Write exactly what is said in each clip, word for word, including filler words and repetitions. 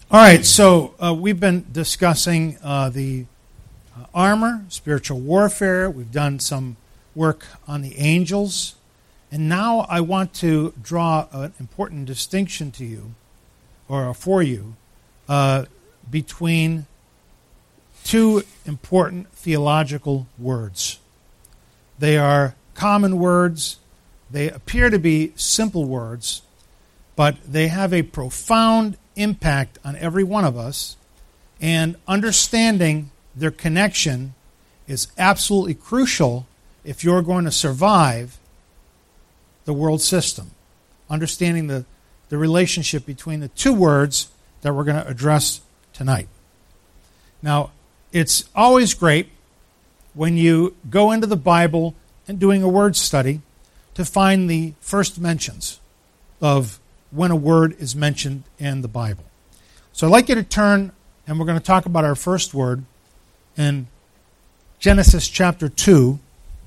All right, so uh, we've been discussing uh, the uh, armor, spiritual warfare. We've done some work on the angels. And now I want to draw an important distinction to you, or for you, uh, between two important theological words. They are common words. They appear to be simple words, but they have a profound impact on every one of us, and understanding their connection is absolutely crucial if you're going to survive the world system. Understanding the, the relationship between the two words that we're going to address tonight. Now, it's always great when you go into the Bible and doing a word study to find the first mentions of when a word is mentioned in the Bible. So I'd like you to turn, and we're going to talk about our first word in Genesis chapter two,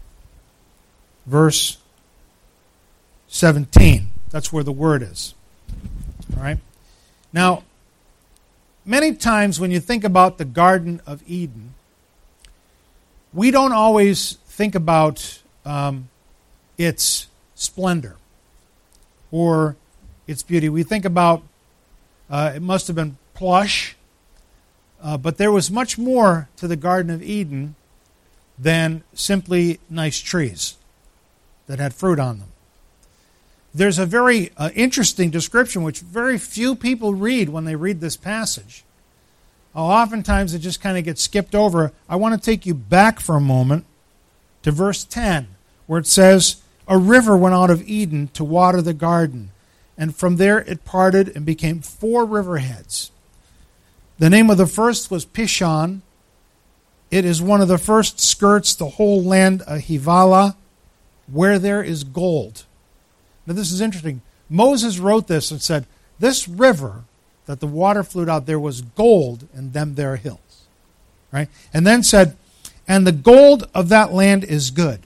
verse seventeen. That's where the word is. All right? Now, many times when you think about the Garden of Eden, we don't always think about um, its splendor or its beauty. We think about uh, it must have been plush, uh, but there was much more to the Garden of Eden than simply nice trees that had fruit on them. There's a very uh, interesting description which very few people read when they read this passage. Uh, oftentimes it just kind of gets skipped over. I want to take you back for a moment to verse ten, where it says, "A river went out of Eden to water the garden, and from there it parted and became four riverheads. The name of the first was Pishon. It is one of the first skirts the whole land of Havilah, where there is gold." Now this is interesting. Moses wrote this and said, this river that the water flowed out, there was gold in them there hills. Right? And then said, "And the gold of that land is good."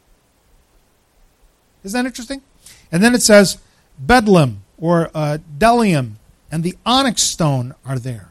Isn't that interesting? And then it says, Bedlam, or uh, Delium, and the onyx stone are there.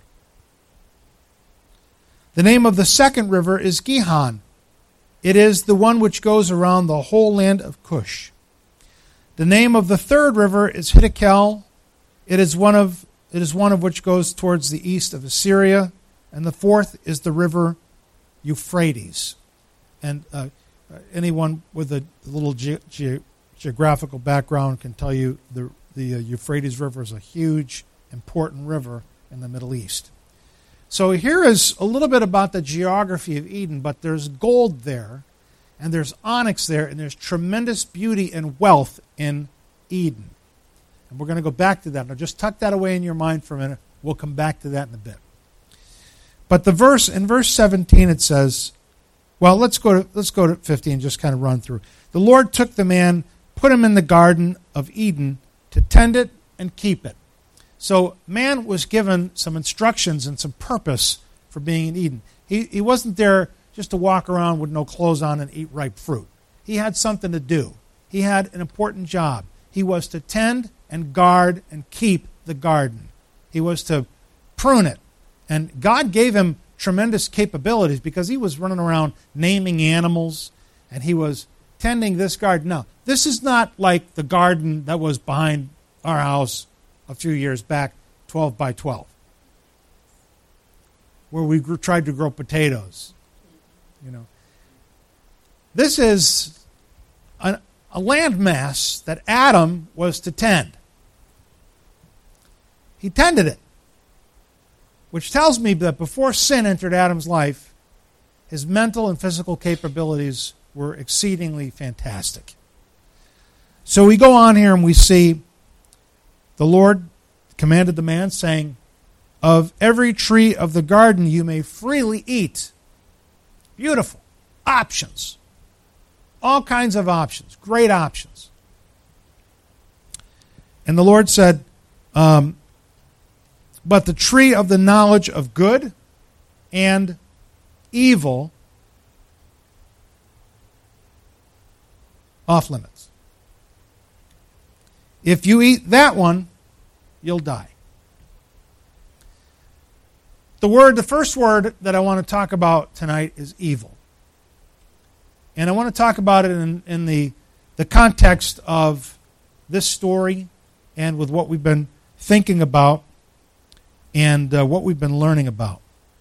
The name of the second river is Gihon. It is the one which goes around the whole land of Cush. The name of the third river is Hiddekel. It is one of it is one of which goes towards the east of Assyria. And the fourth is the river Euphrates. And uh, anyone with a little ge- ge- geographical background can tell you the the uh, Euphrates River is a huge, important river in the Middle East. So here is a little bit about the geography of Eden, but there's gold there, and there's onyx there, and there's tremendous beauty and wealth in Eden. And we're going to go back to that. Now just tuck that away in your mind for a minute. We'll come back to that in a bit. But the verse in verse seventeen it says, well, let's go to let's go to fifteen, just kind of run through. The Lord took the man, put him in the Garden of Eden to tend it and keep it. So man was given some instructions and some purpose for being in Eden. He, he wasn't there just to walk around with no clothes on and eat ripe fruit. He had something to do. He had an important job. He was to tend and guard and keep the garden. He was to prune it. And God gave him tremendous capabilities because he was running around naming animals, and he was tending this garden. Now, this is not like the garden that was behind our house a few years back, twelve by twelve, where we grew, tried to grow potatoes. You know, this is a, a landmass that Adam was to tend. He tended it, which tells me that before sin entered Adam's life, his mental and physical capabilities were exceedingly fantastic. So we go on here and we see the Lord commanded the man, saying, "Of every tree of the garden you may freely eat." Beautiful. Options. All kinds of options. Great options. And the Lord said, um, "But the tree of the knowledge of good and evil, off limits. If you eat that one, you'll die." the word, the first word that I want to talk about tonight is evil. And I want to talk about it in, in the, the context of this story and with what we've been thinking about and uh, what we've been learning about.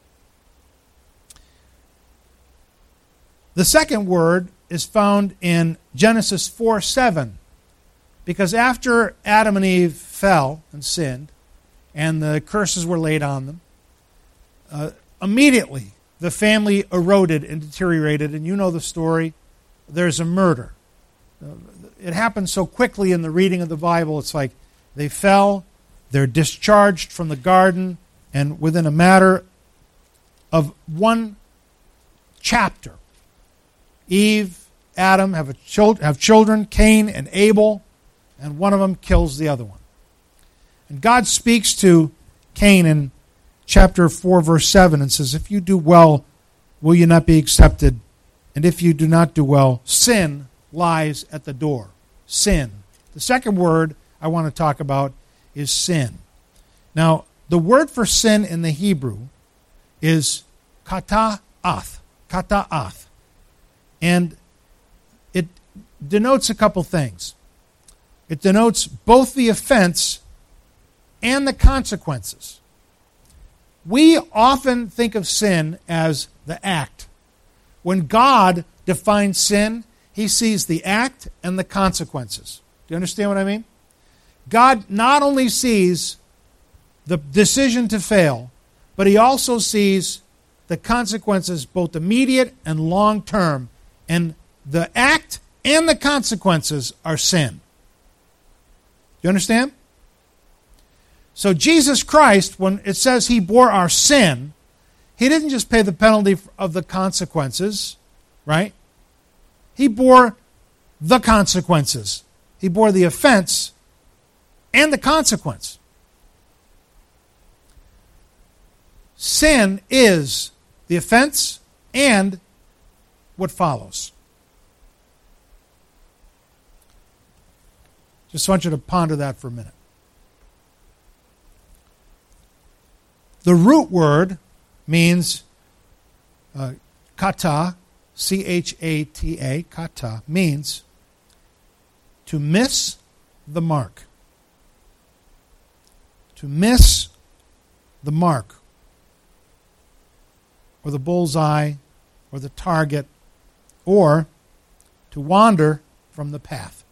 The second word is found in Genesis four seven, because after Adam and Eve fell and sinned, and the curses were laid on them, uh, immediately the family eroded and deteriorated, and you know the story. There's a murder. Uh, it happens so quickly in the reading of the Bible. It's like they fell, they're discharged from the garden, and within a matter of one chapter, Eve, Adam have, a chil- have children, Cain and Abel, and one of them kills the other one. And God speaks to Cain in chapter four, verse seven, and says, if you do well, will you not be accepted? And if you do not do well, sin lies at the door. Sin. The second word I want to talk about is sin. Now, the word for sin in the Hebrew is kata'ath. Kata'ath. And it denotes a couple things. It denotes both the offense and the consequences. We often think of sin as the act. When God defines sin, He sees the act and the consequences. Do you understand what I mean? God not only sees the decision to fail, but He also sees the consequences, both immediate and long-term. And the act and the consequences are sin. Do you understand? So Jesus Christ, when it says He bore our sin, He didn't just pay the penalty of the consequences, right? He bore the consequences. He bore the offense and the consequence. Sin is the offense and what follows. Just want you to ponder that for a minute. The root word means uh, kata, C H A T A, kata, means to miss the mark. To miss the mark, or the bullseye, or the target, or to wander from the path.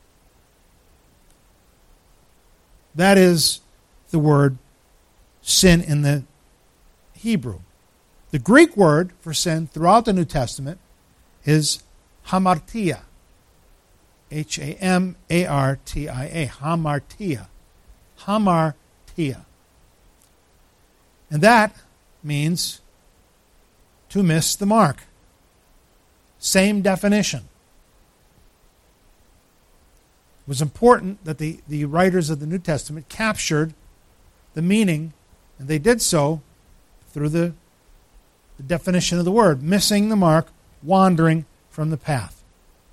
That is the word sin in the Hebrew. The Greek word for sin throughout the New Testament is hamartia. H A M A R T I A. Hamartia. Hamartia. And that means to miss the mark. Same definition. It was important that the, the writers of the New Testament captured the meaning, and they did so through the, the definition of the word, missing the mark, wandering from the path.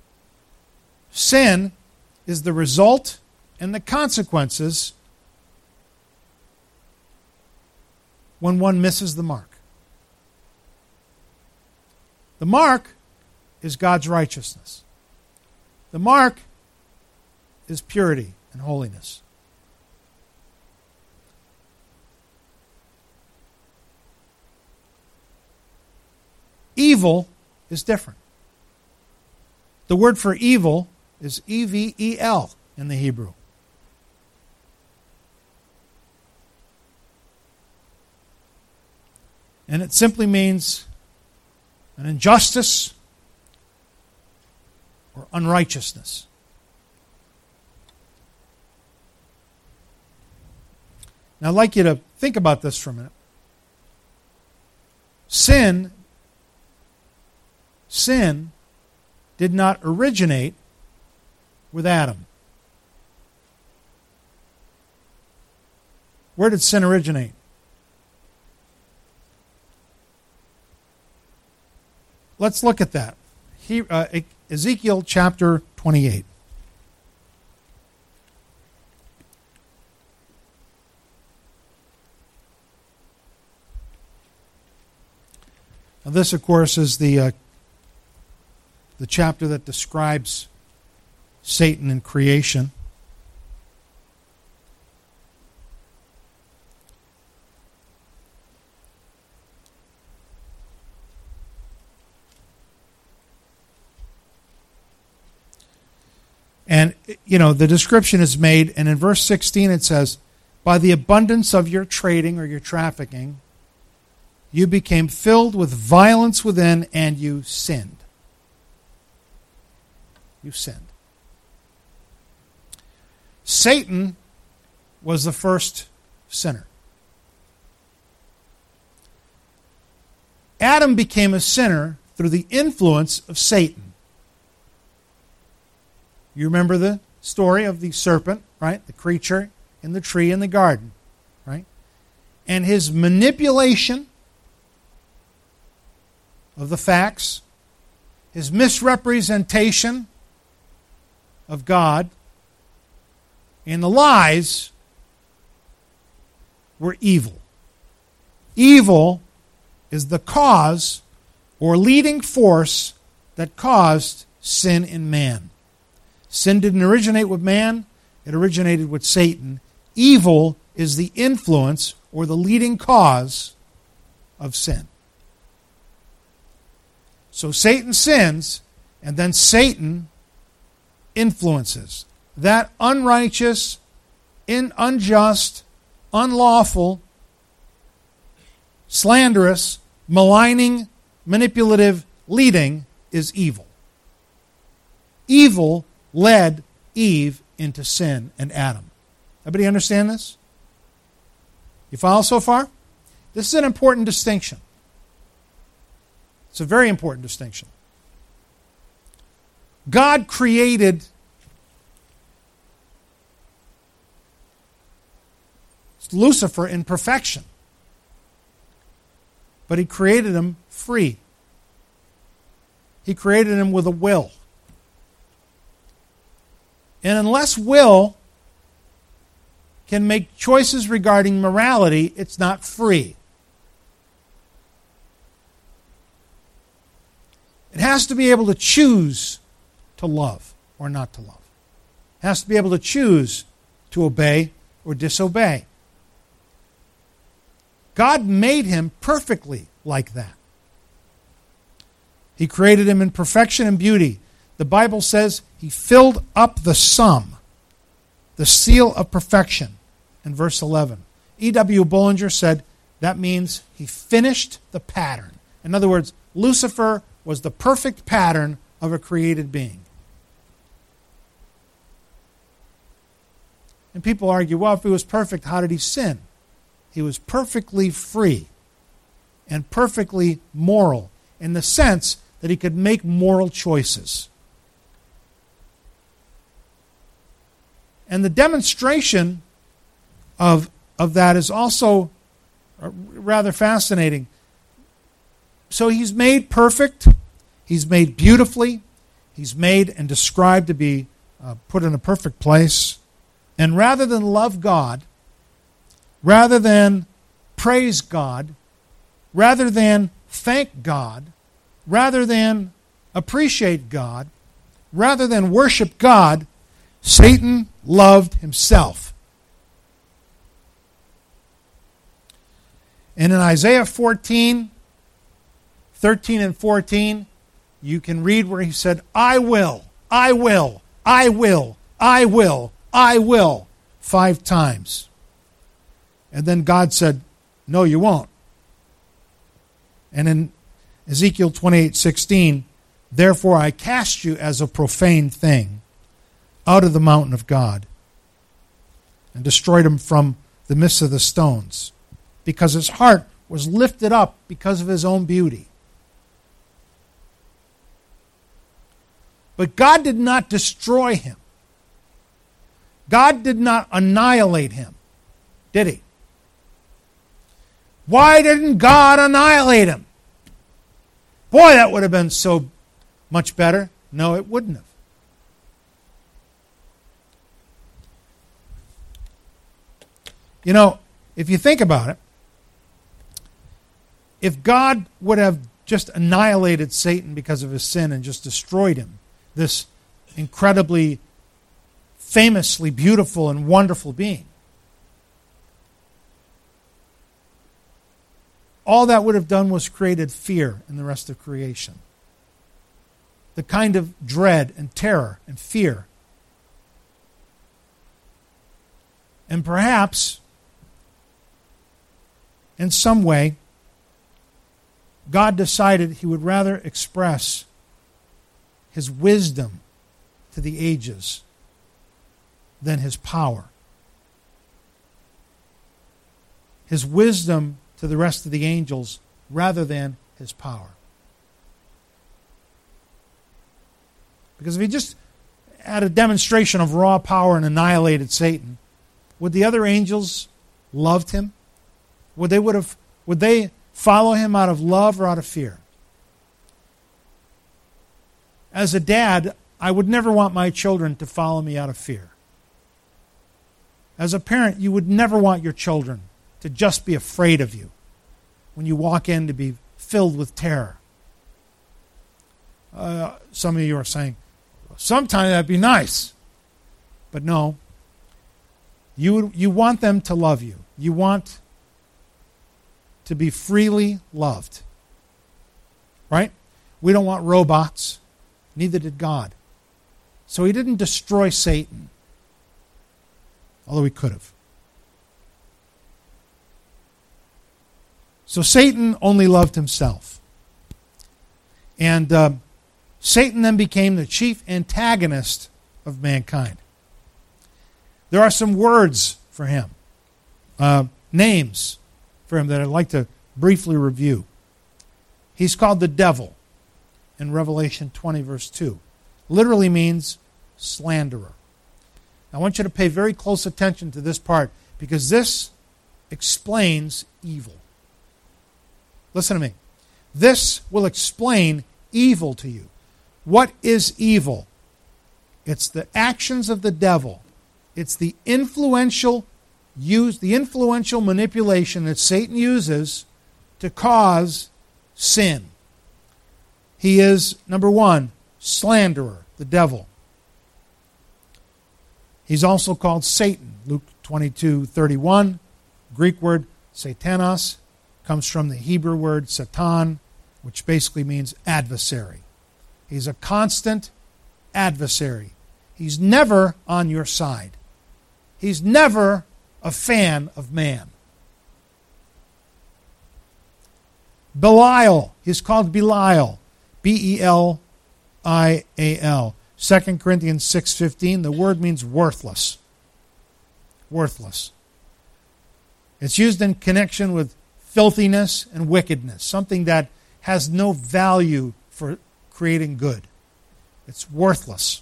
Sin is the result and the consequences when one misses the mark. The mark is God's righteousness. The mark is purity and holiness. Evil is different. The word for evil is E V E L in the Hebrew. And it simply means an injustice or unrighteousness. Now, I'd like you to think about this for a minute. Sin, sin did not originate with Adam. Where did sin originate? Let's look at that. He, uh, Ezekiel chapter twenty-eight. Now this, of course, is the uh, the chapter that describes Satan and creation. And, you know, the description is made, and in verse sixteen it says, by the abundance of your trading or your trafficking, you became filled with violence within, and you sinned. You sinned. Satan was the first sinner. Adam became a sinner through the influence of Satan. You remember the story of the serpent, right? The creature in the tree in the garden, right? And his manipulation of the facts, his misrepresentation of God, and the lies were evil. Evil is the cause or leading force that caused sin in man. Sin didn't originate with man, it originated with Satan. Evil is the influence or the leading cause of sin. So Satan sins, and then Satan influences. That unrighteous, in unjust, unlawful, slanderous, maligning, manipulative leading is evil. Evil led Eve into sin and Adam. Everybody understand this? You follow so far? This is an important distinction. It's a very important distinction. God created Lucifer in perfection, but he created him free. He created him with a will. And unless will can make choices regarding morality, it's not free. It has to be able to choose to love or not to love. It has to be able to choose to obey or disobey. God made him perfectly like that. He created him in perfection and beauty. The Bible says he filled up the sum, the seal of perfection, in verse eleven. E W Bullinger said that means he finished the pattern. In other words, Lucifer was the perfect pattern of a created being. And people argue, well, if he was perfect, how did he sin? He was perfectly free and perfectly moral in the sense that he could make moral choices. And the demonstration of, of that is also rather fascinating. So he's made perfect, he's made beautifully, he's made and described to be uh, put in a perfect place. And rather than love God, rather than praise God, rather than thank God, rather than appreciate God, rather than worship God, Satan loved himself. And in Isaiah fourteen, thirteen and fourteen, you can read where he said, I will, I will, I will, I will, I will, five times. And then God said, no, you won't. And in Ezekiel twenty-eight sixteen, therefore I cast you as a profane thing out of the mountain of God and destroyed him from the midst of the stones, because his heart was lifted up because of his own beauty. But God did not destroy him. God did not annihilate him, did he? Why didn't God annihilate him? Boy, that would have been so much better. No, it wouldn't have. You know, if you think about it, if God would have just annihilated Satan because of his sin and just destroyed him. This incredibly, famously beautiful and wonderful being. All that would have done was created fear in the rest of creation. The kind of dread and terror and fear. And perhaps, in some way, God decided he would rather express his wisdom to the ages than his power. His wisdom to the rest of the angels rather than his power. Because if he just had a demonstration of raw power and annihilated Satan, would the other angels loved him? Would they would have would they follow him out of love or out of fear? As a dad, I would never want my children to follow me out of fear. As a parent, you would never want your children to just be afraid of you when you walk in, to be filled with terror. Uh, some of you are saying, sometime that'd be nice. But no. You, you want them to love you. You want to be freely loved. Right? We don't want robots. Neither did God. So he didn't destroy Satan. Although he could have. So Satan only loved himself. And uh, Satan then became the chief antagonist of mankind. There are some words for him, uh, names for him that I'd like to briefly review. He's called the devil in Revelation twenty, verse two. Literally means slanderer. I want you to pay very close attention to this part because this explains evil. Listen to me. This will explain evil to you. What is evil? It's the actions of the devil. It's the influential use, the influential manipulation that Satan uses to cause sin. He is, number one, slanderer, the devil. He's also called Satan. Luke twenty-two thirty-one, Greek word satanos, comes from the Hebrew word satan, which basically means adversary. He's a constant adversary. He's never on your side. He's never a fan of man. Belial. He's called Belial. B E L I A L. Second Corinthians six fifteen. The word means worthless. Worthless. It's used in connection with filthiness and wickedness. Something that has no value for creating good. It's worthless.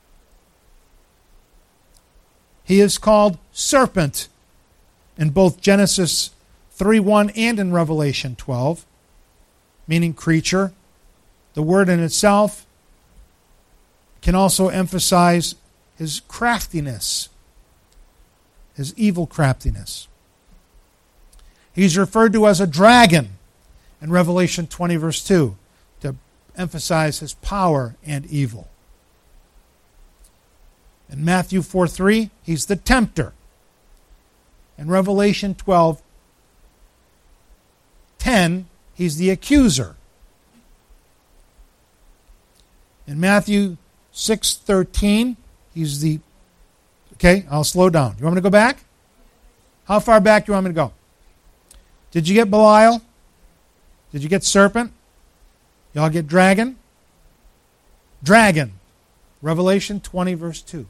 He is called serpent in both Genesis three one and in Revelation twelve, meaning creature. The word in itself can also emphasize his craftiness, his evil craftiness. He's referred to as a dragon in Revelation twenty, verse two, to emphasize his power and evil. In Matthew four three, he's the tempter. In Revelation twelve ten, he's the accuser. In Matthew six thirteen, he's the... Okay, I'll slow down. You want me to go back? How far back do you want me to go? Did you get Belial? Did you get serpent? Y'all get dragon? Dragon. Revelation twenty, verse two.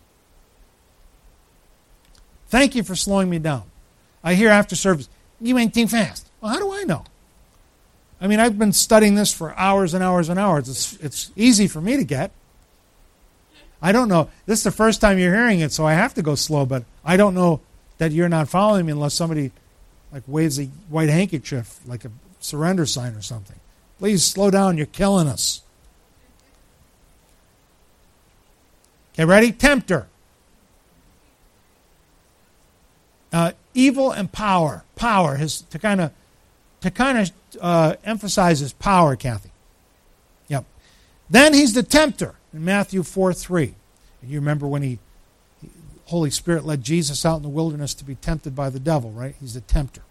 Thank you for slowing me down. I hear after service, you ain't too fast. Well, how do I know? I mean, I've been studying this for hours and hours and hours. It's, it's easy for me to get. I don't know. This is the first time you're hearing it, so I have to go slow, but I don't know that you're not following me unless somebody like waves a white handkerchief, like a surrender sign or something. Please slow down. You're killing us. Okay, ready? Tempter. Uh, evil and power. Power. His, to kind of to kind of uh, emphasize his power, Kathy. Yep. Then he's the tempter in Matthew four three. You remember when he, the Holy Spirit led Jesus out in the wilderness to be tempted by the devil, right? He's the tempter.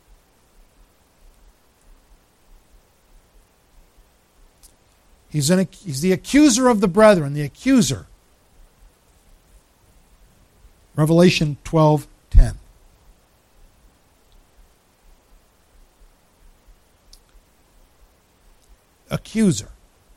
He's, an, he's the accuser of the brethren, the accuser. Revelation twelve ten. Accuser.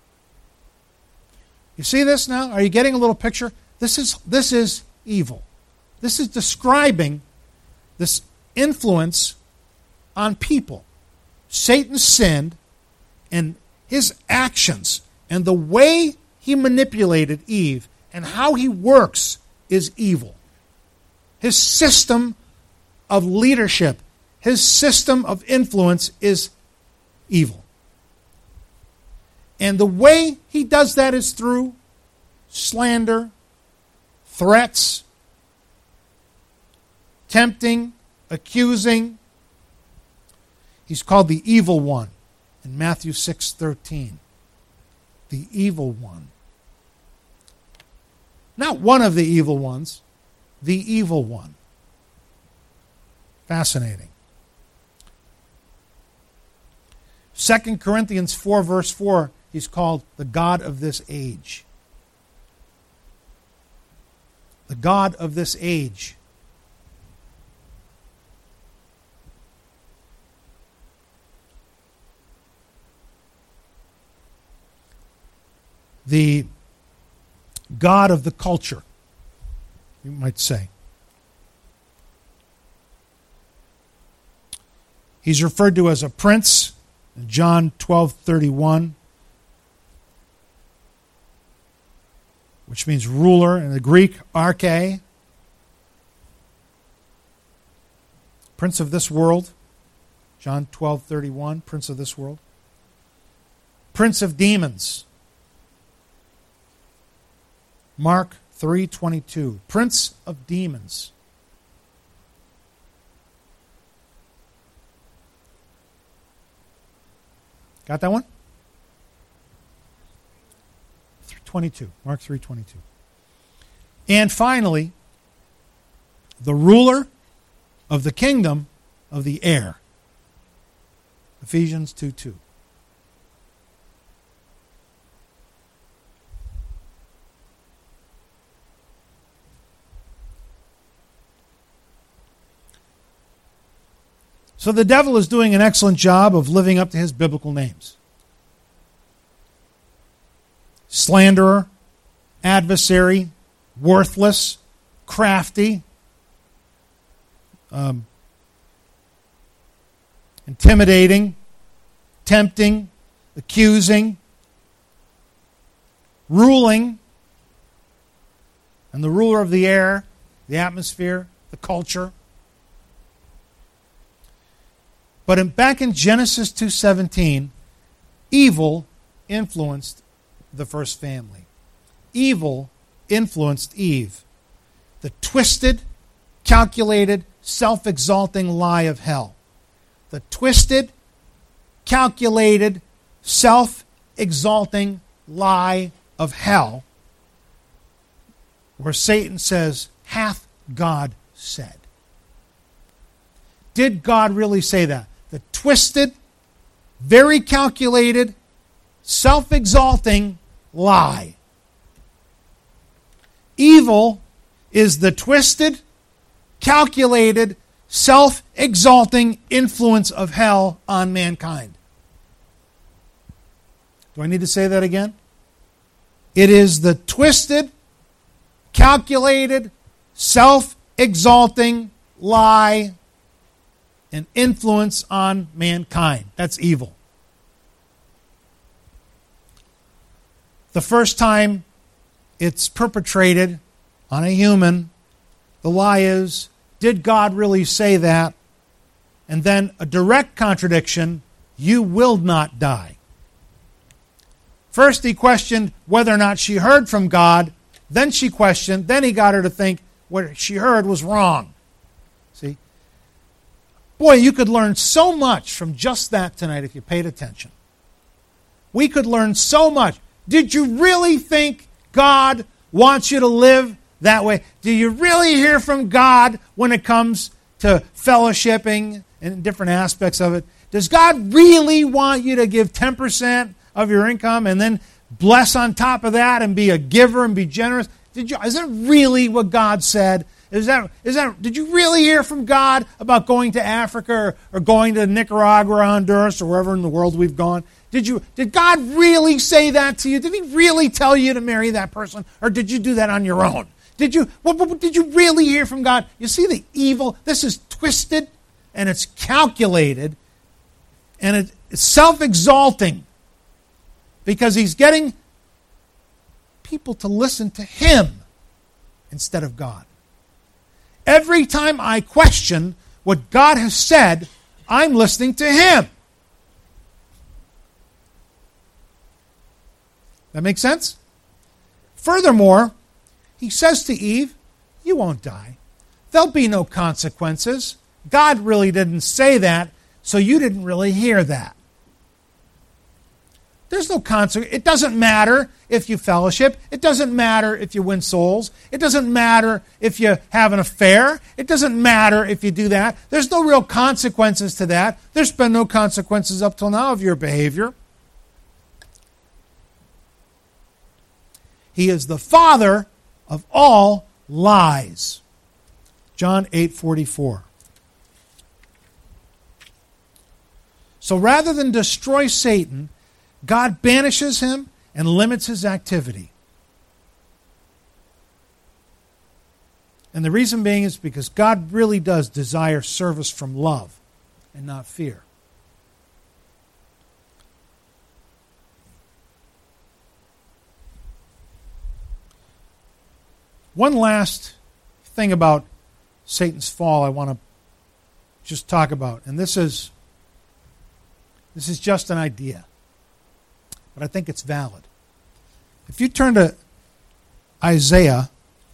You see this now? Are you getting a little picture? This is this is evil. This is describing this influence on people. Satan sinned, and his actions and the way he manipulated Eve and how he works is evil. His system of leadership, his system of influence is evil. And the way he does that is through slander, threats, tempting, accusing. He's called the evil one in Matthew six thirteen. The evil one. Not one of the evil ones, the evil one. Fascinating. Second Corinthians four verse four, he's called the God of this age. The God of this age. The God of the culture, you might say. He's referred to as a prince in John twelve thirty-one, which means ruler in the Greek, arche. Prince of this world, John twelve thirty-one, prince of this world. Prince of demons, Mark three twenty-two, prince of demons. Got that one? twenty-two, Mark three twenty-two. And finally, the ruler of the kingdom of the air, Ephesians two two. So the devil is doing an excellent job of living up to his biblical names. Slanderer, adversary, worthless, crafty, um, intimidating, tempting, accusing, ruling, and the ruler of the air, the atmosphere, the culture. But in, back in Genesis two seventeen, evil influenced the first family. Evil influenced Eve. The twisted, calculated, self-exalting lie of hell. The twisted, calculated, self-exalting lie of hell, where Satan says, hath God said. Did God really say that? The twisted, very calculated, self-exalting lie. Evil is the twisted, calculated, self-exalting influence of hell on mankind. Do I need to say that again? It is the twisted, calculated, self-exalting lie and influence on mankind. That's evil. The first time it's perpetrated on a human, the lie is, did God really say that? And then a direct contradiction, you will not die. First he questioned whether or not she heard from God. Then she questioned, then he got her to think what she heard was wrong. See? Boy, you could learn so much from just that tonight if you paid attention. We could learn so much. Did you really think God wants you to live that way? Do you really hear from God when it comes to fellowshipping and different aspects of it? Does God really want you to give ten percent of your income and then bless on top of that and be a giver and be generous? Did you, is that really what God said? Is that, is that, did you really hear from God about going to Africa or, or going to Nicaragua or Honduras or wherever in the world we've gone? Did you, did God really say that to you? Did He really tell you to marry that person? Or did you do that on your own? Did you, what, what, did you really hear from God? You see the evil? This is twisted and it's calculated and it, it's self-exalting because He's getting people to listen to Him instead of God. Every time I question what God has said, I'm listening to Him. That makes sense? Furthermore, He says to Eve, you won't die. There'll be no consequences. God really didn't say that, so you didn't really hear that. There's no consequence. It doesn't matter if you fellowship. It doesn't matter if you win souls. It doesn't matter if you have an affair. It doesn't matter if you do that. There's no real consequences to that. There's been no consequences up till now of your behavior. He is the father of all lies. John eight forty-four. So rather than destroy Satan, God banishes him and limits his activity. And the reason being is because God really does desire service from love and not fear. One last thing about Satan's fall I want to just talk about, and this is this is just an idea, but I think it's valid. If you turn to Isaiah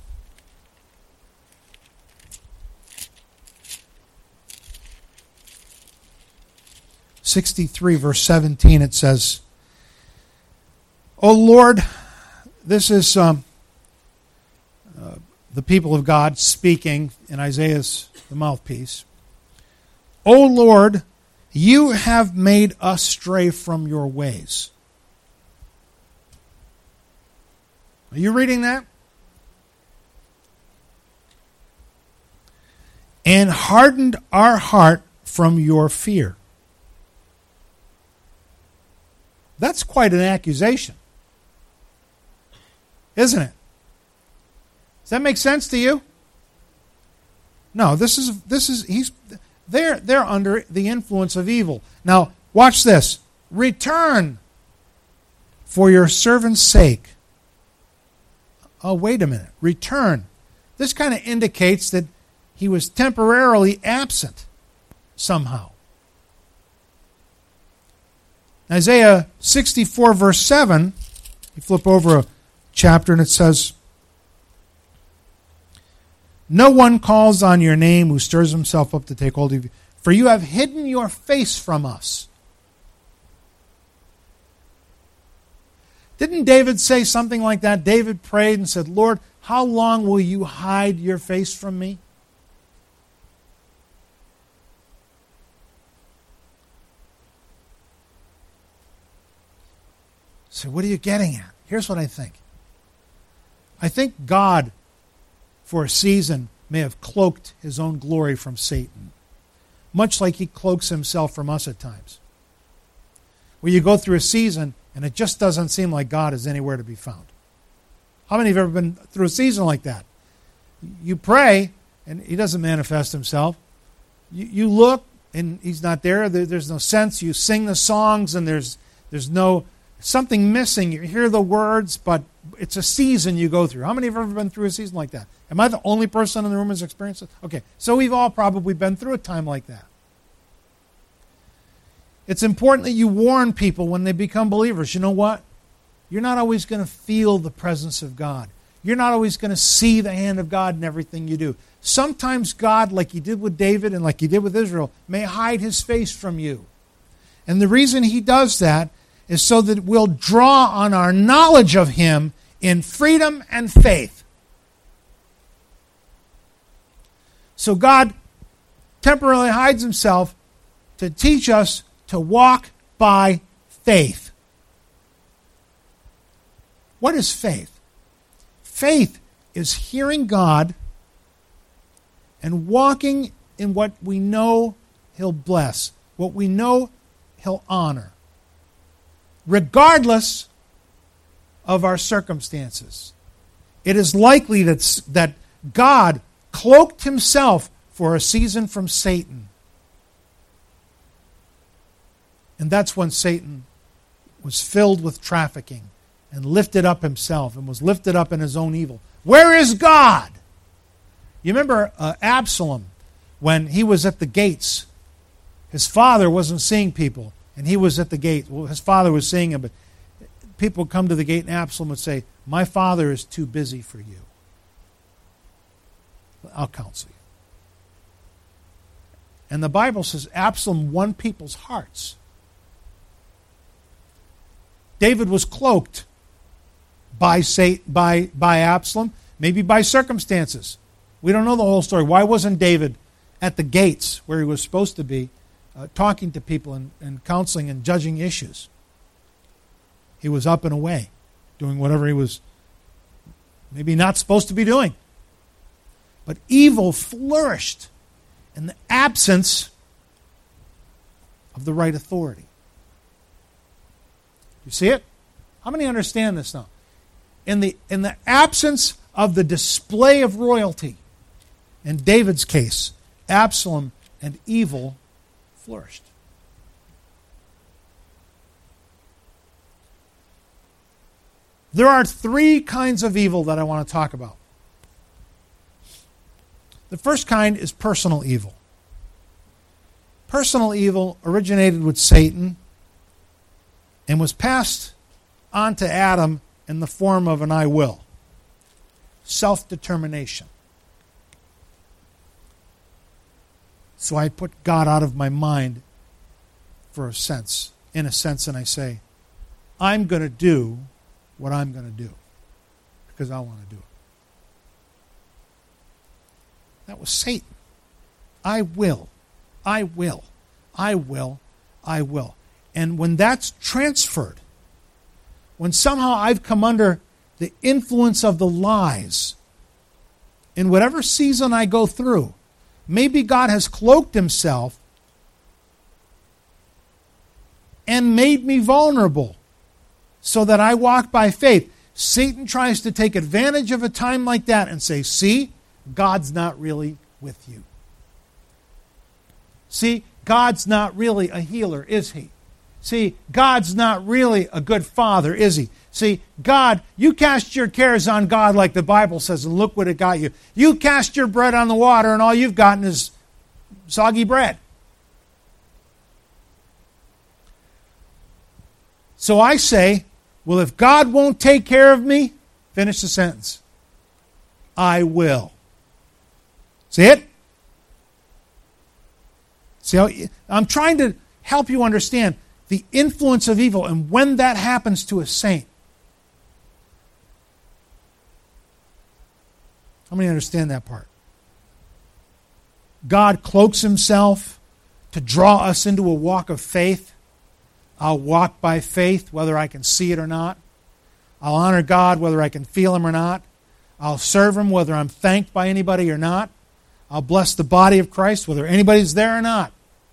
sixty-three, verse seventeen, it says, "O Lord," this is um, uh, the people of God speaking, and Isaiah's the mouthpiece. "O Lord, you have made us stray from your ways." Are you reading that? "And hardened our heart from your fear." That's quite an accusation, isn't it? Does that make sense to you? No, this is this is he's they're they're under the influence of evil. Now, watch this. "Return for your servant's sake." Oh, wait a minute. Return. This kind of indicates that he was temporarily absent somehow. Isaiah sixty-four, verse seven, you flip over a chapter and it says, "No one calls on your name who stirs himself up to take hold of you, for you have hidden your face from us." Didn't David say something like that? David prayed and said, "Lord, how long will you hide your face from me?" So what are you getting at? Here's what I think. I think God, for a season, may have cloaked his own glory from Satan, much like he cloaks himself from us at times. Where you go through a season and it just doesn't seem like God is anywhere to be found. How many have ever been through a season like that? You pray and he doesn't manifest himself. You, you look and he's not there. there. There's no sense. You sing the songs and there's there's no something missing. You hear the words, but it's a season you go through. How many have ever been through a season like that? Am I the only person in the room who's experienced it? Okay, so we've all probably been through a time like that. It's important that you warn people when they become believers. You know what? You're not always going to feel the presence of God. You're not always going to see the hand of God in everything you do. Sometimes God, like he did with David and like he did with Israel, may hide his face from you. And the reason he does that is so that we'll draw on our knowledge of him in freedom and faith. So God temporarily hides himself to teach us to walk by faith. What is faith? Faith is hearing God and walking in what we know he'll bless, what we know he'll honor, regardless of our circumstances. It is likely that, that God cloaked himself for a season from Satan. And that's when Satan was filled with trafficking and lifted up himself and was lifted up in his own evil. Where is God? You remember uh, Absalom, when he was at the gates. His father wasn't seeing people, and he was at the gate. Well, his father was seeing him, but people would come to the gate, and Absalom would say, my father is too busy for you. I'll counsel you. And the Bible says Absalom won people's hearts. David was cloaked by, by, by Absalom, maybe by circumstances. We don't know the whole story. Why wasn't David at the gates where he was supposed to be, uh, talking to people and, and counseling and judging issues? He was up and away, doing whatever he was maybe not supposed to be doing. But evil flourished in the absence of the right authority. You see it? How many understand this now? In the, in the absence of the display of royalty, in David's case, Absalom and evil flourished. There are three kinds of evil that I want to talk about. The first kind is personal evil. Personal evil originated with Satan and was passed on to Adam in the form of an I will. Self-determination. So I put God out of my mind for a sense, in a sense, and I say, I'm going to do what I'm going to do because I want to do it. That was Satan. I will. I will. I will. I will. And when that's transferred, when somehow I've come under the influence of the lies, in whatever season I go through, maybe God has cloaked himself and made me vulnerable so that I walk by faith. Satan tries to take advantage of a time like that and say, see, God's not really with you. See, God's not really a healer, is he? See, God's not really a good father, is he? See, God, you cast your cares on God like the Bible says, and look what it got you. You cast your bread on the water, and all you've gotten is soggy bread. So I say, well, if God won't take care of me, finish the sentence. I will. See it? See how I'm trying to help you understand the influence of evil and when that happens to a saint. How many understand that part? God cloaks himself to draw us into a walk of faith. I'll walk by faith whether I can see it or not. I'll honor God whether I can feel him or not. I'll serve him whether I'm thanked by anybody or not. I'll bless the body of Christ whether anybody's there or not.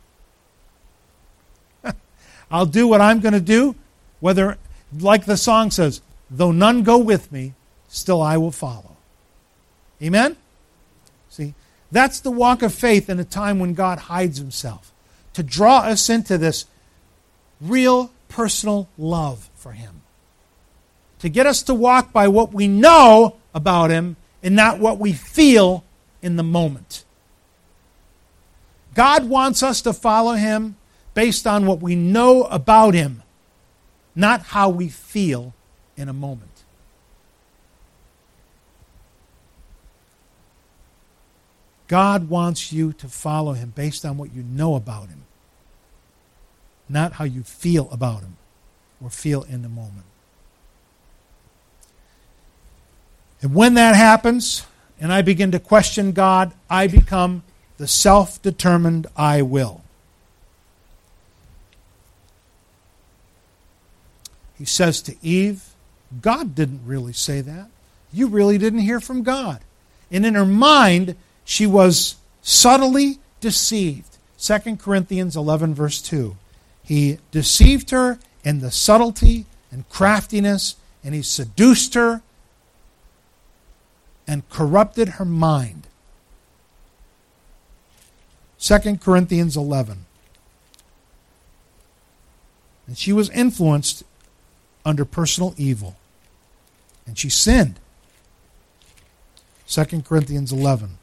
I'll do what I'm going to do, whether, like the song says, though none go with me, still I will follow. Amen? See, that's the walk of faith in a time when God hides himself, to draw us into this real personal love for him, to get us to walk by what we know about him and not what we feel in the moment. God wants us to follow him based on what we know about him, not how we feel in a moment. God wants you to follow him based on what you know about him, not how you feel about him or feel in the moment. And when that happens, and I begin to question God, I become the self-determined I will. He says to Eve, God didn't really say that. You really didn't hear from God. And in her mind, she was subtly deceived. Second Corinthians eleven, verse two. He deceived her in the subtlety and craftiness, and he seduced her and corrupted her mind. Second Corinthians eleven. And she was influenced under personal evil. And she sinned. Second Corinthians eleven.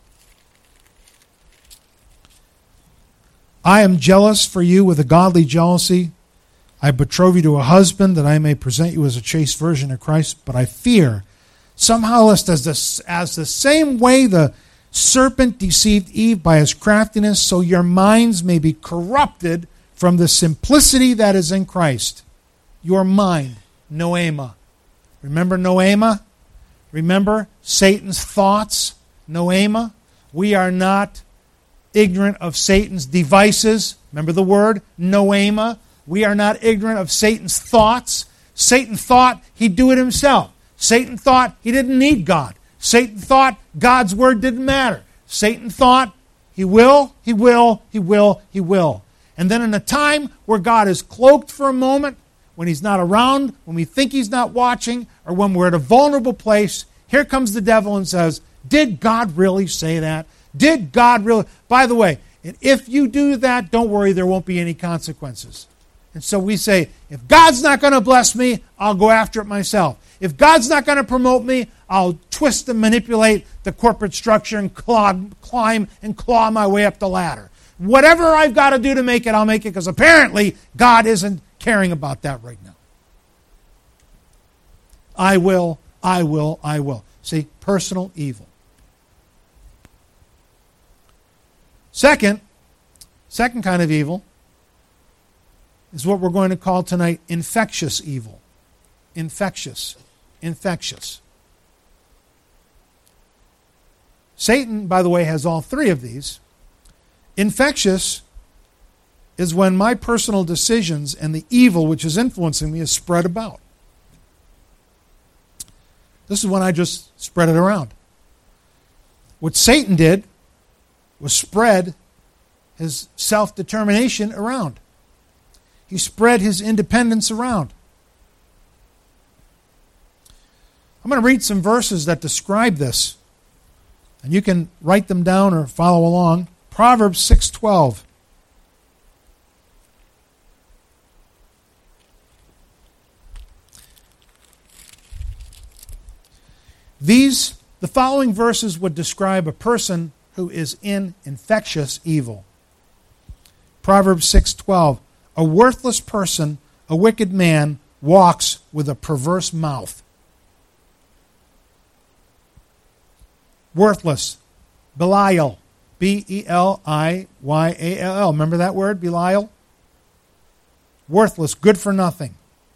I am jealous for you with a godly jealousy. I betroth you to a husband that I may present you as a chaste virgin of Christ. But I fear somehow lest as the, as the same way the serpent deceived Eve by his craftiness, so your minds may be corrupted from the simplicity that is in Christ. Your mind, noema. Remember noema? Remember Satan's thoughts, noema? We are not ignorant of Satan's devices. Remember the word, noema? We are not ignorant of Satan's thoughts. Satan thought he'd do it himself. Satan thought he didn't need God. Satan thought God's word didn't matter. Satan thought he will, he will, he will, he will. And then in a time where God is cloaked for a moment, when he's not around, when we think he's not watching, or when we're at a vulnerable place, here comes the devil and says, did God really say that? Did God really? By the way, and if you do that, don't worry, there won't be any consequences. And so we say, if God's not going to bless me, I'll go after it myself. If God's not going to promote me, I'll twist and manipulate the corporate structure and claw, climb and claw my way up the ladder. Whatever I've got to do to make it, I'll make it, because apparently God isn't caring about that right now. I will, I will, I will. See, personal evil. Second, second kind of evil is what we're going to call tonight infectious evil. Infectious. Infectious. Satan, by the way, has all three of these. Infectious is when my personal decisions and the evil which is influencing me is spread about. This is when I just spread it around. What Satan did was spread his self-determination around. He spread his independence around. I'm going to read some verses that describe this, and you can write them down or follow along. Proverbs six twelve. These, the following verses would describe a person who is in infectious evil. Proverbs six twelve. A worthless person, a wicked man, walks with a perverse mouth. Worthless. Belial. B E L I Y A L L. Remember that word, Belial? Worthless, good for nothing.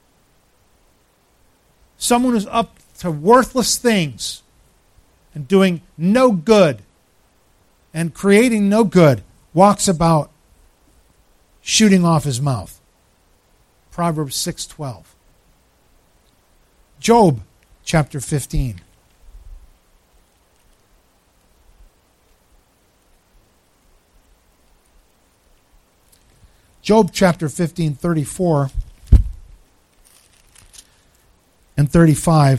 Someone who's up to worthless things and doing no good and creating no good walks about shooting off his mouth. Proverbs six twelve. Job chapter fifteen. Job chapter fifteen, thirty-four and thirty-five.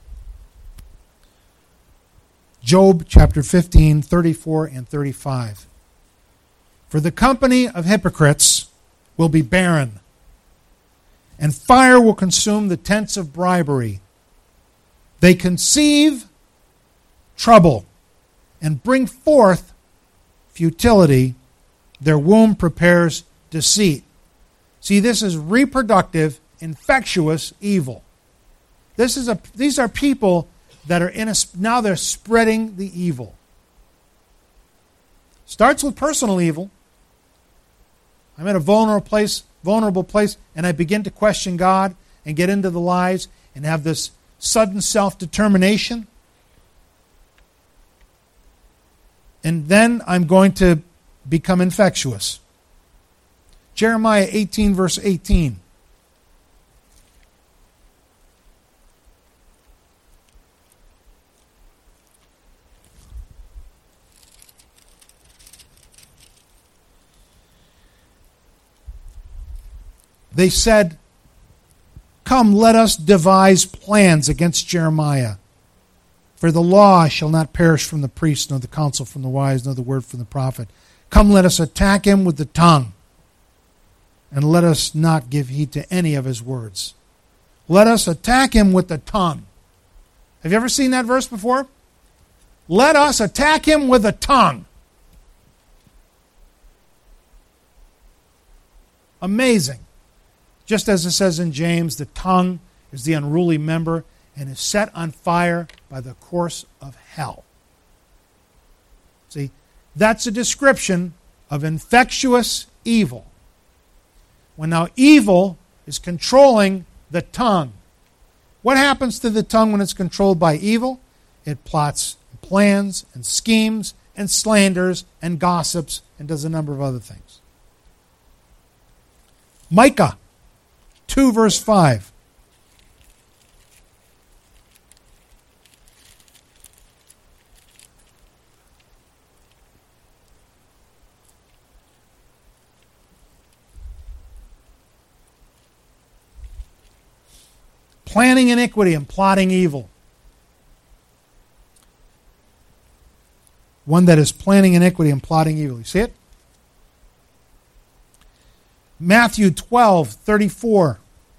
Job chapter fifteen, thirty-four and thirty-five. For the company of hypocrites will be barren, and fire will consume the tents of bribery. They conceive trouble and bring forth futility. Their womb prepares deceit. See, this is reproductive, infectious evil. This is a. These are people that are in a. Now they're spreading the evil. Starts with personal evil. I'm in a vulnerable place, vulnerable place, and I begin to question God and get into the lies and have this sudden self-determination. And then I'm going to become infectious. Jeremiah eighteen, verse eighteen. They said, "Come, let us devise plans against Jeremiah. For the law shall not perish from the priest, nor the counsel from the wise, nor the word from the prophet. Come, let us attack him with the tongue, and let us not give heed to any of his words." Let us attack him with the tongue. Have you ever seen that verse before? Let us attack him with the tongue. Amazing. Just as it says in James, the tongue is the unruly member and is set on fire by the course of hell. See, that's a description of infectious evil. When now evil is controlling the tongue. What happens to the tongue when it's controlled by evil? It plots and plans and schemes and slanders and gossips and does a number of other things. Micah two, verse five. Planning iniquity and plotting evil. One that is planning iniquity and plotting evil. You see it? Matthew twelve, thirty-four.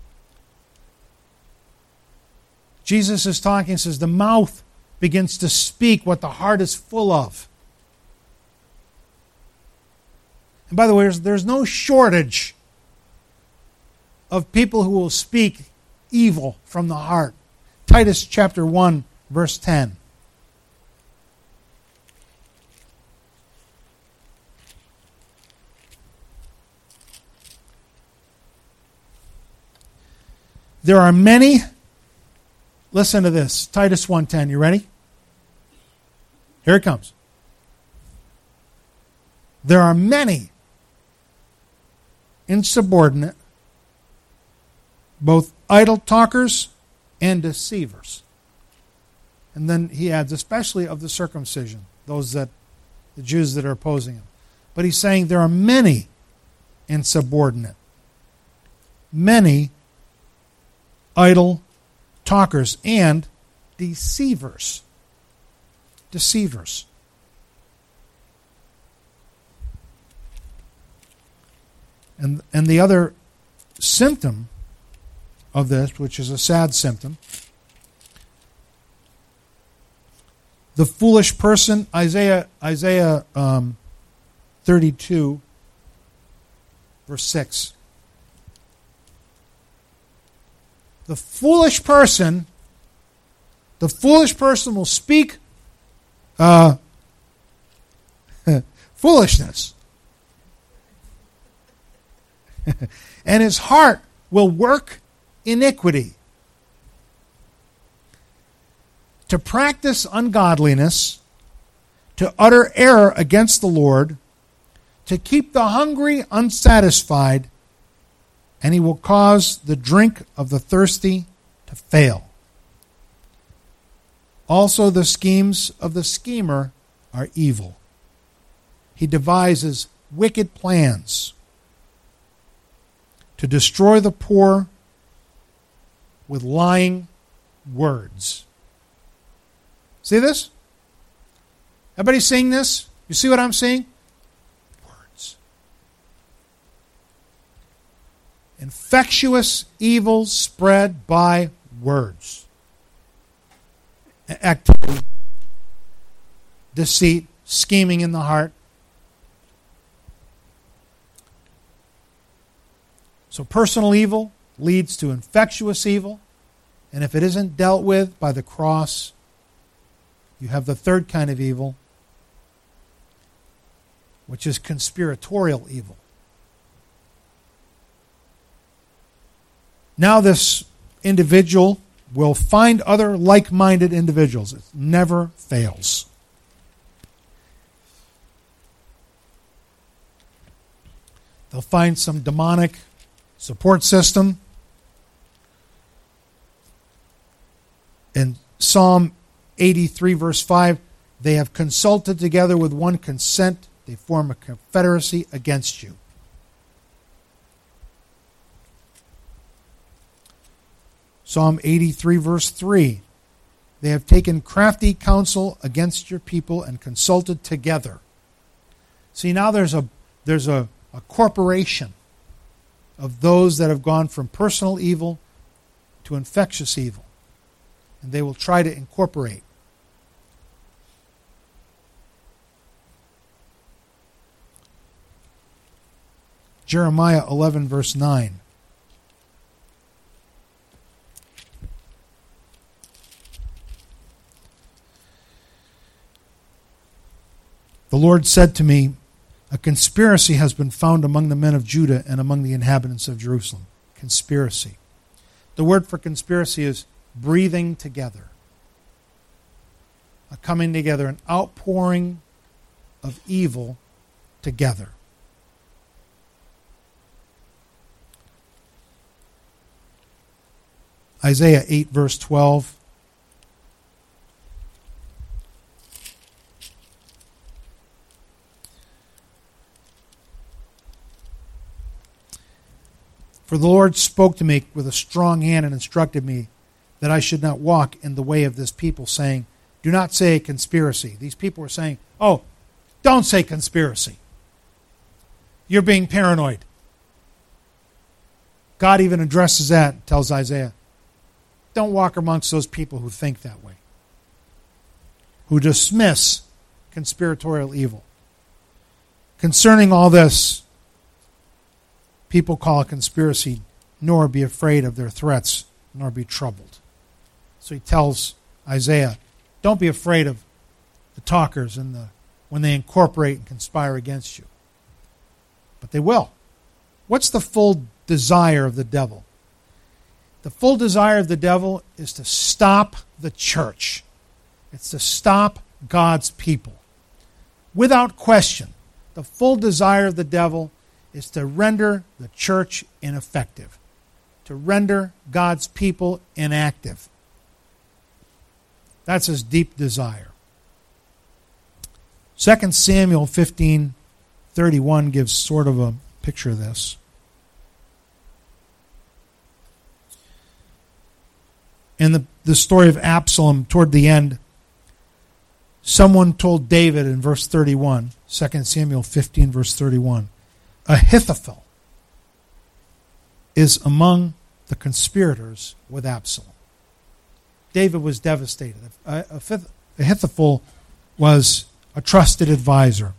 Jesus is talking, says, the mouth begins to speak what the heart is full of. And by the way, there's, there's no shortage of people who will speak evil from the heart. Titus chapter one, verse ten. There are many, listen to this, Titus one ten, you ready? Here it comes. There are many insubordinate, both idle talkers and deceivers. And then he adds, especially of the circumcision, those that, the Jews that are opposing him. But he's saying there are many insubordinate, many idle talkers and deceivers. Deceivers. And, and the other symptom of this, which is a sad symptom, the foolish person, Isaiah, Isaiah um, thirty-two, verse six. The foolish person, the foolish person will speak uh, foolishness. And his heart will work iniquity. To practice ungodliness, to utter error against the Lord, to keep the hungry unsatisfied, and he will cause the drink of the thirsty to fail. Also the schemes of the schemer are evil. He devises wicked plans to destroy the poor with lying words. See this? Everybody seeing this? You see what I'm seeing? Words. Infectious evil spread by words. Activity, deceit, scheming in the heart. So personal evil leads to infectious evil, and if it isn't dealt with by the cross, you have the third kind of evil, which is conspiratorial evil. Now this individual will find other like-minded individuals. It never fails. They'll find some demonic support system. In Psalm eighty-three, verse five, they have consulted together with one consent. They form a confederacy against you. Psalm eighty-three, verse three, they have taken crafty counsel against your people and consulted together. See, now there's a there's a, a corporation of those that have gone from personal evil to infectious evil. And they will try to incorporate. Jeremiah eleven, verse nine. The Lord said to me, a conspiracy has been found among the men of Judah and among the inhabitants of Jerusalem. Conspiracy. The word for conspiracy is breathing together. A coming together, an outpouring of evil together. Isaiah eight, verse twelve. For the Lord spoke to me with a strong hand and instructed me that I should not walk in the way of this people, saying, do not say conspiracy. These people were saying, oh, don't say conspiracy. You're being paranoid. God even addresses that, tells Isaiah, don't walk amongst those people who think that way, who dismiss conspiratorial evil. Concerning all this, people call a conspiracy, nor be afraid of their threats, nor be troubled. So he tells Isaiah, don't be afraid of the talkers and the when they incorporate and conspire against you. But they will. What's the full desire of the devil? The full desire of the devil is to stop the church. It's to stop God's people. Without question, the full desire of the devil is to render the church ineffective, to render God's people inactive. That's his deep desire. Second Samuel fifteen thirty-one gives sort of a picture of this. In the, the story of Absalom, toward the end, someone told David in verse thirty-one, Second Samuel fifteen, verse thirty-one, Ahithophel is among the conspirators with Absalom. David was devastated. Ahithophel was a trusted advisor.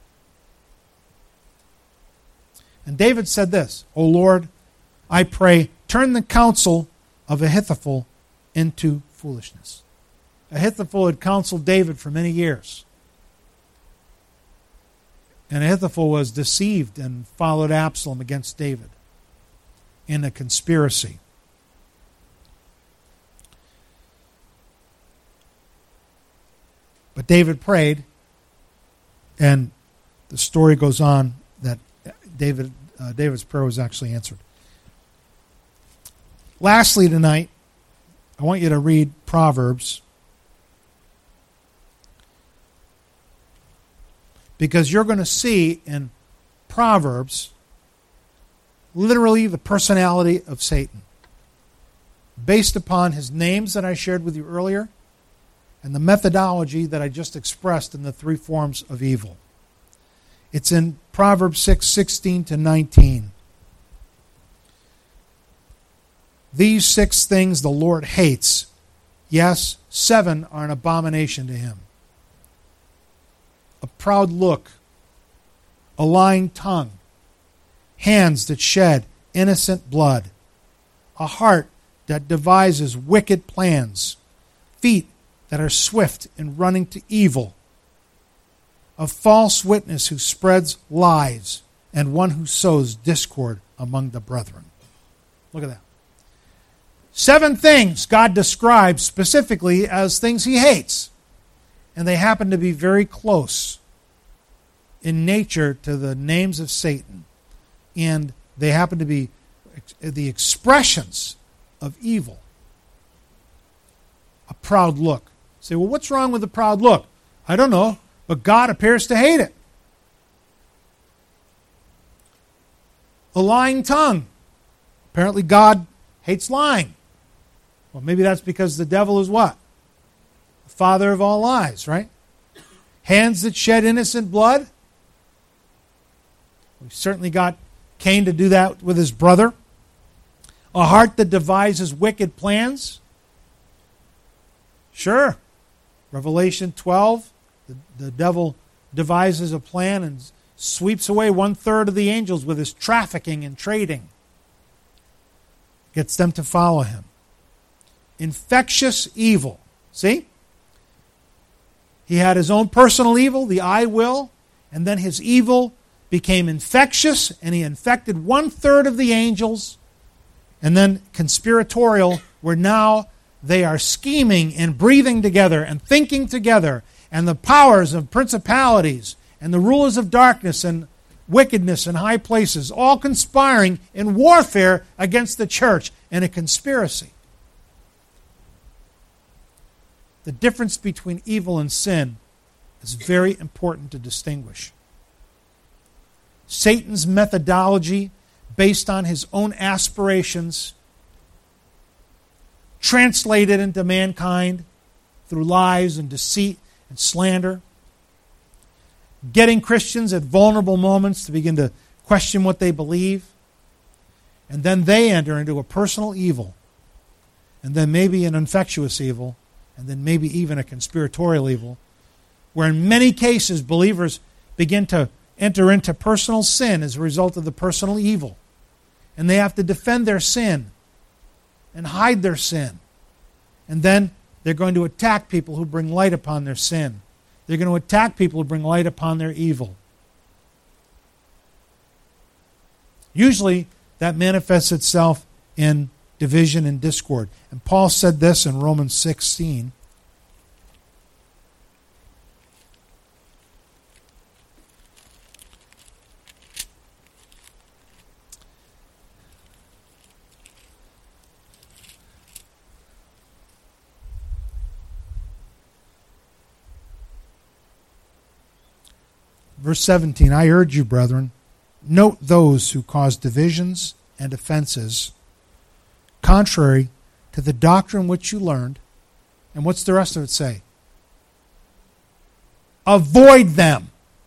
And David said this, O Lord, I pray, turn the counsel of Ahithophel into foolishness. Ahithophel had counseled David for many years. And Ahithophel was deceived and followed Absalom against David in a conspiracy. But David prayed, and the story goes on that David uh, David's prayer was actually answered. Lastly tonight, I want you to read Proverbs, because you're going to see in Proverbs literally the personality of Satan, based upon his names that I shared with you earlier and the methodology that I just expressed in the three forms of evil. It's in Proverbs six, sixteen to nineteen. These six things the Lord hates. Yes, seven are an abomination to him. A proud look, a lying tongue, hands that shed innocent blood, a heart that devises wicked plans, feet that are swift in running to evil, a false witness who spreads lies, and one who sows discord among the brethren. Look at that. Seven things God describes specifically as things he hates. And they happen to be very close in nature to the names of Satan. And they happen to be the expressions of evil. A proud look. Say, well, what's wrong with a proud look? I don't know, but God appears to hate it. A lying tongue. Apparently God hates lying. Well, maybe that's because the devil is what? The father of all lies, right? Hands that shed innocent blood. We certainly got Cain to do that with his brother. A heart that devises wicked plans. Sure. Revelation twelve, the, the devil devises a plan and sweeps away one-third of the angels with his trafficking and trading. Gets them to follow him. Infectious evil. See? He had his own personal evil, the I will, and then his evil became infectious, and he infected one-third of the angels. And then conspiratorial, where now they are scheming and breathing together and thinking together, and the powers of principalities and the rulers of darkness and wickedness in high places, all conspiring in warfare against the church in a conspiracy. The difference between evil and sin is very important to distinguish. Satan's methodology, based on his own aspirations, translated into mankind through lies and deceit and slander, getting Christians at vulnerable moments to begin to question what they believe, and then they enter into a personal evil, and then maybe an infectious evil, and then maybe even a conspiratorial evil, where in many cases believers begin to enter into personal sin as a result of the personal evil. And they have to defend their sin and hide their sin. And then they're going to attack people who bring light upon their sin. They're going to attack people who bring light upon their evil. Usually that manifests itself in division and discord. And Paul said this in Romans sixteen. Verse seventeen, I urge you, brethren, note those who cause divisions and offenses contrary to the doctrine which you learned. And what's the rest of it say? Avoid them.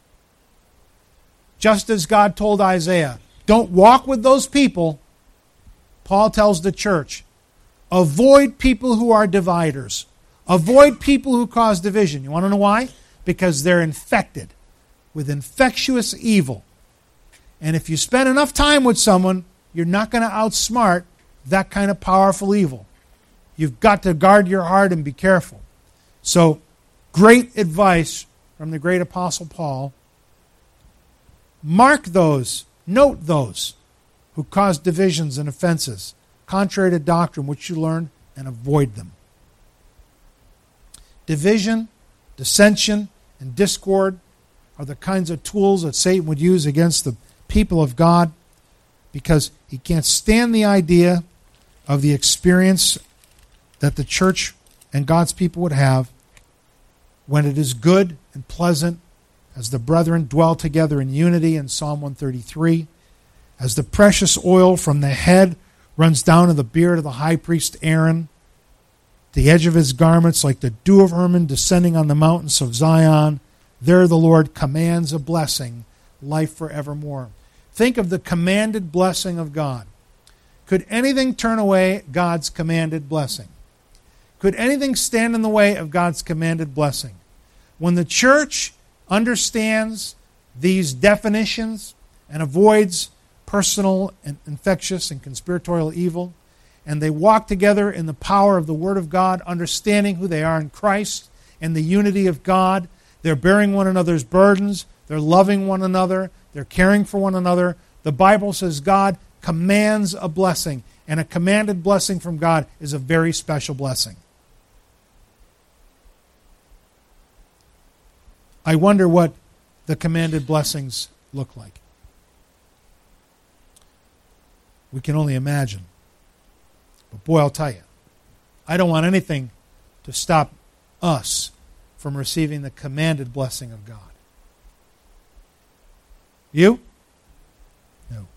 Just as God told Isaiah, don't walk with those people. Paul tells the church, avoid people who are dividers. Avoid people who cause division. You want to know why? Because they're infected with infectious evil. And if you spend enough time with someone, you're not going to outsmart that kind of powerful evil. You've got to guard your heart and be careful. So, great advice from the great Apostle Paul. Mark those, note those who cause divisions and offenses, contrary to doctrine which you learned, and avoid them. Division, dissension, and discord are the kinds of tools that Satan would use against the people of God, because he can't stand the idea of the experience that the church and God's people would have when it is good and pleasant, as the brethren dwell together in unity in Psalm one thirty-three, as the precious oil from the head runs down to the beard of the high priest Aaron, the edge of his garments like the dew of Hermon descending on the mountains of Zion. There the Lord commands a blessing, life forevermore. Think of the commanded blessing of God. Could anything turn away God's commanded blessing? Could anything stand in the way of God's commanded blessing? When the church understands these definitions and avoids personal and infectious and conspiratorial evil, and they walk together in the power of the Word of God, understanding who they are in Christ and the unity of God, They're bearing one another's burdens. They're loving one another. They're caring for one another. The Bible says God commands a blessing, and a commanded blessing from God is a very special blessing. I wonder what the commanded blessings look like. We can only imagine. But boy, I'll tell you, I don't want anything to stop us from receiving the commanded blessing of God. You? No.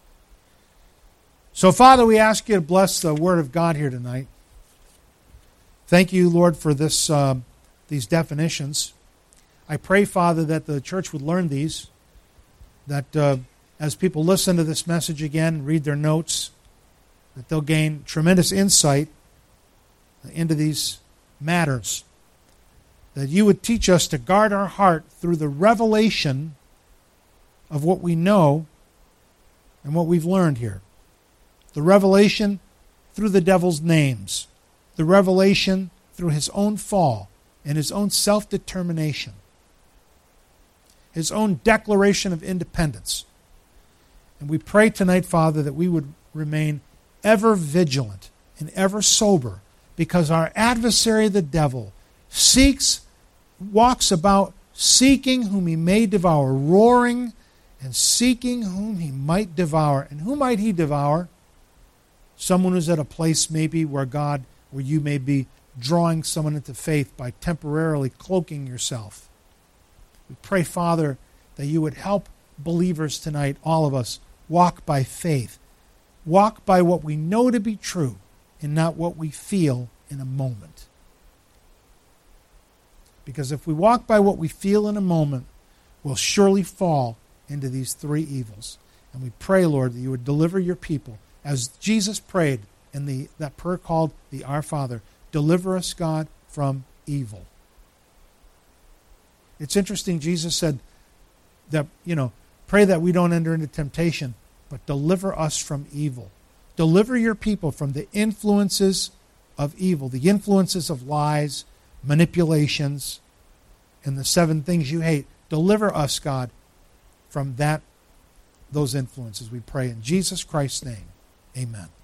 So, Father, we ask you to bless the Word of God here tonight. Thank you, Lord, for this uh, these definitions. I pray, Father, that the church would learn these, that uh, as people listen to this message again, read their notes, that they'll gain tremendous insight into these matters, that you would teach us to guard our heart through the revelation of what we know and what we've learned here. The revelation through the devil's names, the revelation through his own fall and his own self-determination, his own declaration of independence. And we pray tonight, Father, that we would remain ever vigilant and ever sober, because our adversary, the devil, seeks, walks about seeking whom he may devour, roaring and seeking whom he might devour. And who might he devour? Someone who's at a place maybe where God, where you may be drawing someone into faith by temporarily cloaking yourself. We pray, Father, that you would help believers tonight, all of us, walk by faith. Walk by what we know to be true and not what we feel in a moment. Because if we walk by what we feel in a moment, we'll surely fall into these three evils. And we pray, Lord, that you would deliver your people. As Jesus prayed in the that prayer called the Our Father, deliver us, God, from evil. It's interesting, Jesus said that, you know, pray that we don't enter into temptation, but deliver us from evil. Deliver your people from the influences of evil, the influences of lies, manipulations, and the seven things you hate. Deliver us, God, from that, those influences, we pray in Jesus Christ's name. Amen.